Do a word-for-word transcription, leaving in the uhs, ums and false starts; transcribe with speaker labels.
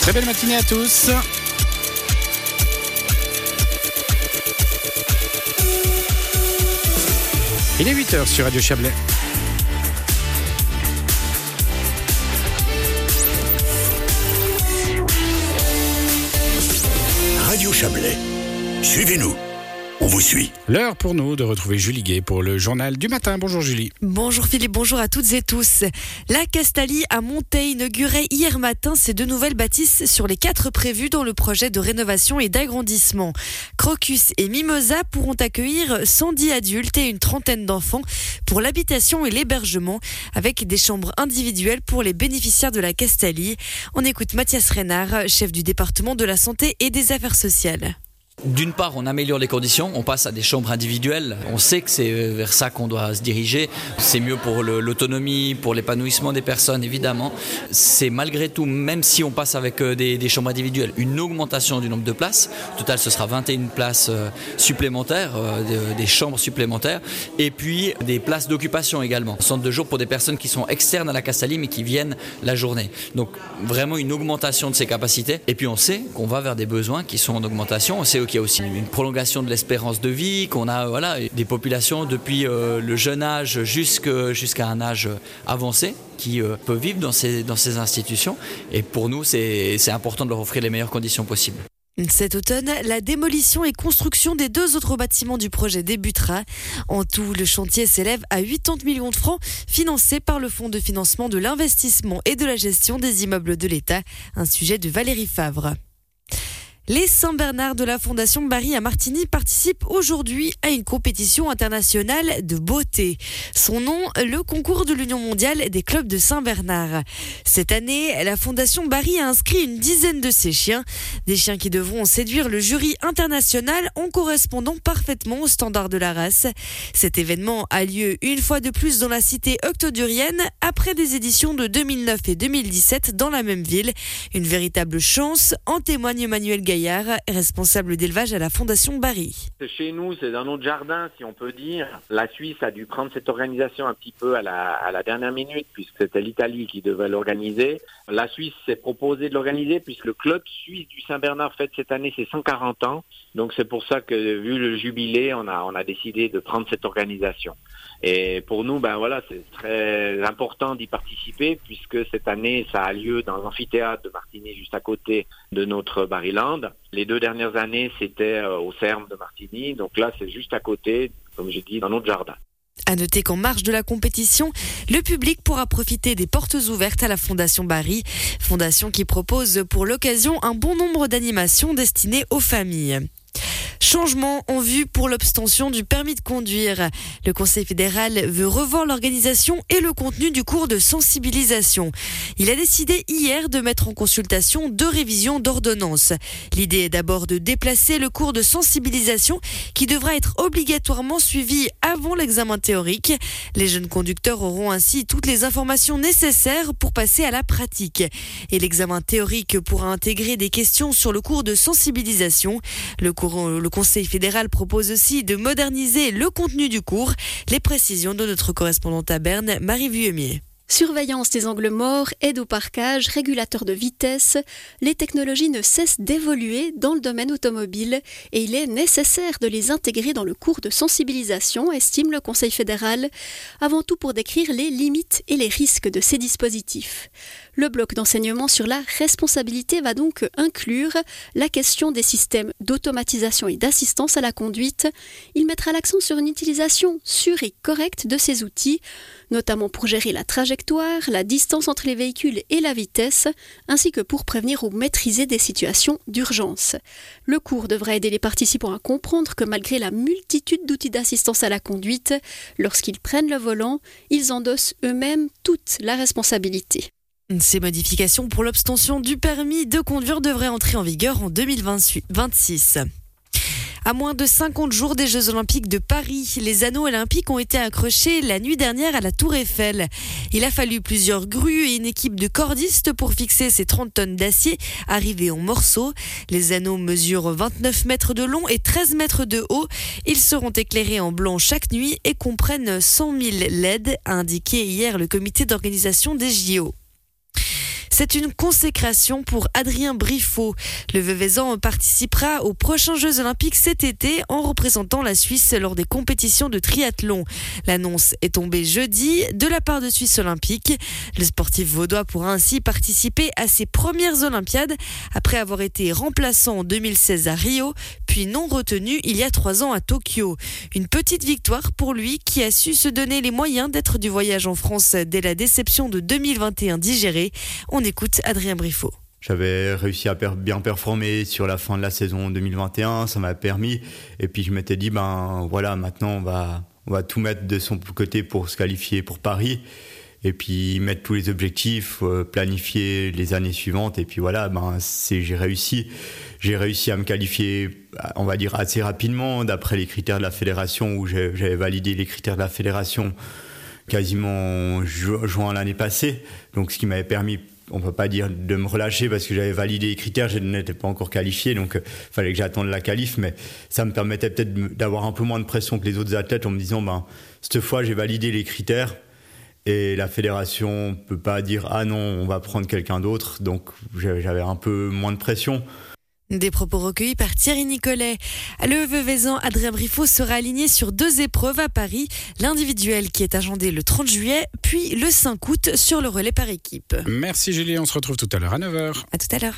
Speaker 1: Très belle matinée à tous. Il est huit heures sur Radio Chablais.
Speaker 2: Radio Chablais, suivez-nous, on vous suit.
Speaker 1: L'heure pour nous de retrouver Julie Gay pour le journal du matin. Bonjour Julie.
Speaker 3: Bonjour Philippe, bonjour à toutes et tous. La Castalie à Monteil inaugurait hier matin ses deux nouvelles bâtisses sur les quatre prévues dans le projet de rénovation et d'agrandissement. Crocus et Mimosa pourront accueillir cent dix adultes et une trentaine d'enfants pour l'habitation et l'hébergement, avec des chambres individuelles pour les bénéficiaires de la Castalie. On écoute Mathias Reynard, chef du département de la santé et des affaires sociales.
Speaker 4: D'une part, on améliore les conditions, on passe à des chambres individuelles. On sait que c'est vers ça qu'on doit se diriger. C'est mieux pour le, l'autonomie, pour l'épanouissement des personnes, évidemment. C'est malgré tout, même si on passe avec des, des chambres individuelles, une augmentation du nombre de places. Au total, ce sera vingt et une places supplémentaires, des, des chambres supplémentaires, et puis des places d'occupation également. Centre de jour pour des personnes qui sont externes à la Castalie, mais qui viennent la journée. Donc, vraiment une augmentation de ces capacités. Et puis, on sait qu'on va vers des besoins qui sont en augmentation. On sait qu'il y a aussi une prolongation de l'espérance de vie, qu'on a voilà, des populations depuis euh, le jeune âge jusqu'à, jusqu'à un âge avancé qui euh, peut vivre dans ces, dans ces institutions. Et pour nous, c'est, c'est important de leur offrir les meilleures conditions possibles.
Speaker 3: Cet automne, la démolition et construction des deux autres bâtiments du projet débutera. En tout, le chantier s'élève à quatre-vingts millions de francs, financés par le Fonds de financement de l'investissement et de la gestion des immeubles de l'État, un sujet de Valérie Favre. Les Saint-Bernard de la Fondation Barry à Martigny participent aujourd'hui à une compétition internationale de beauté. Son nom, le concours de l'Union mondiale des clubs de Saint-Bernard. Cette année, la Fondation Barry a inscrit une dizaine de ses chiens. Des chiens qui devront séduire le jury international en correspondant parfaitement aux standards de la race. Cet événement a lieu une fois de plus dans la cité octodurienne après des éditions de deux mille neuf et deux mille dix-sept dans la même ville. Une véritable chance, en témoigne Emmanuel Gaillard, responsable d'élevage à la Fondation Barry.
Speaker 5: Chez nous, c'est dans notre jardin, si on peut dire. La Suisse a dû prendre cette organisation un petit peu à la, à la dernière minute, puisque c'était l'Italie qui devait l'organiser. La Suisse s'est proposée de l'organiser, puisque le club suisse du Saint-Bernard fête cette année ses cent quarante ans. Donc c'est pour ça que, vu le jubilé, on a, on a décidé de prendre cette organisation. Et pour nous, ben voilà, c'est très important d'y participer, puisque cette année, ça a lieu dans l'amphithéâtre de Martigny, juste à côté de notre Barryland. Les deux dernières années, c'était au Serme de Martigny. Donc là, c'est juste à côté, comme j'ai dit, dans notre jardin.
Speaker 3: À noter qu'en marge de la compétition, le public pourra profiter des portes ouvertes à la Fondation Barry. Fondation qui propose pour l'occasion un bon nombre d'animations destinées aux familles. Changement en vue pour l'obtention du permis de conduire. Le Conseil fédéral veut revoir l'organisation et le contenu du cours de sensibilisation. Il a décidé hier de mettre en consultation deux révisions d'ordonnances. L'idée est d'abord de déplacer le cours de sensibilisation qui devra être obligatoirement suivi avant l'examen théorique. Les jeunes conducteurs auront ainsi toutes les informations nécessaires pour passer à la pratique. Et l'examen théorique pourra intégrer des questions sur le cours de sensibilisation. Le cours, le Conseil fédéral propose aussi de moderniser le contenu du cours. Les précisions de notre correspondante à Berne, Marie Vuillemier.
Speaker 6: Surveillance des angles morts, aide au parquage, régulateur de vitesse, les technologies ne cessent d'évoluer dans le domaine automobile et il est nécessaire de les intégrer dans le cours de sensibilisation, estime le Conseil fédéral, avant tout pour décrire les limites et les risques de ces dispositifs. Le bloc d'enseignement sur la responsabilité va donc inclure la question des systèmes d'automatisation et d'assistance à la conduite. Il mettra l'accent sur une utilisation sûre et correcte de ces outils, notamment pour gérer la trajectoire, la distance entre les véhicules et la vitesse, ainsi que pour prévenir ou maîtriser des situations d'urgence. Le cours devra aider les participants à comprendre que malgré la multitude d'outils d'assistance à la conduite, lorsqu'ils prennent le volant, ils endossent eux-mêmes toute la responsabilité.
Speaker 3: Ces modifications pour l'obtention du permis de conduire devraient entrer en vigueur en deux mille vingt-six. À moins de cinquante jours des Jeux Olympiques de Paris, les anneaux olympiques ont été accrochés la nuit dernière à la Tour Eiffel. Il a fallu plusieurs grues et une équipe de cordistes pour fixer ces trente tonnes d'acier arrivées en morceaux. Les anneaux mesurent vingt-neuf mètres de long et treize mètres de haut. Ils seront éclairés en blanc chaque nuit et comprennent cent mille L E D, a indiqué hier le comité d'organisation des J O. C'est une consécration pour Adrien Briffaut. Le Veuvezan participera aux prochains Jeux Olympiques cet été en représentant la Suisse lors des compétitions de triathlon. L'annonce est tombée jeudi de la part de Suisse Olympique. Le sportif vaudois pourra ainsi participer à ses premières Olympiades après avoir été remplaçant en deux mille seize à Rio, puis non retenu il y a trois ans à Tokyo. Une petite victoire pour lui qui a su se donner les moyens d'être du voyage en France dès la déception de deux mille vingt et un digérée. On écoute Adrien Briffaut.
Speaker 7: J'avais réussi à per- bien performer sur la fin de la saison deux mille vingt et un, ça m'a permis. Et puis je m'étais dit, ben voilà, maintenant on va, on va tout mettre de son côté pour se qualifier pour Paris. Et puis mettre tous les objectifs, euh, planifier les années suivantes. Et puis voilà, ben c'est, j'ai réussi. J'ai réussi à me qualifier, on va dire, assez rapidement, d'après les critères de la fédération, où j'ai, j'avais validé les critères de la fédération quasiment ju- juin l'année passée. Donc ce qui m'avait permis, on ne peut pas dire de me relâcher parce que j'avais validé les critères, je n'étais pas encore qualifié, donc il euh, fallait que j'attende la qualif, mais ça me permettait peut-être de, d'avoir un peu moins de pression que les autres athlètes en me disant, ben, cette fois j'ai validé les critères et la fédération ne peut pas dire, ah non, on va prendre quelqu'un d'autre, donc j'avais un peu moins de pression.
Speaker 3: Des propos recueillis par Thierry Nicolet. Le Veuvezan Adrien Briffaut sera aligné sur deux épreuves à Paris. L'individuel qui est agendé le trente juillet, puis le cinq août sur le relais par équipe.
Speaker 1: Merci Julie, on se retrouve tout à l'heure à neuf heures.
Speaker 3: À tout à l'heure.